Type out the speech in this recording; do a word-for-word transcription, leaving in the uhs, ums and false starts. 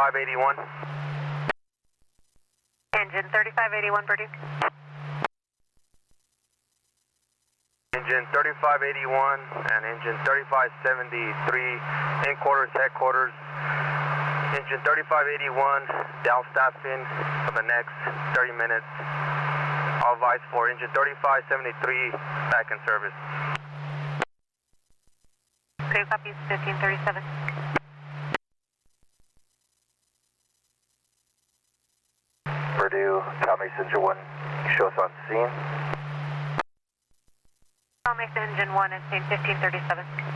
thirty-five eighty-one. Engine thirty-five eighty-one, Purdue. Engine thirty-five eighty-one and engine thirty-five seventy-three in quarters, headquarters. Engine thirty-five eighty-one down staffing for the next thirty minutes. All advice for engine thirty-five seventy-three back in service. Crew copies fifteen thirty-seven. Purdue, Tommy Engine one, show us on scene. Tommy Engine one at scene fifteen thirty-seven.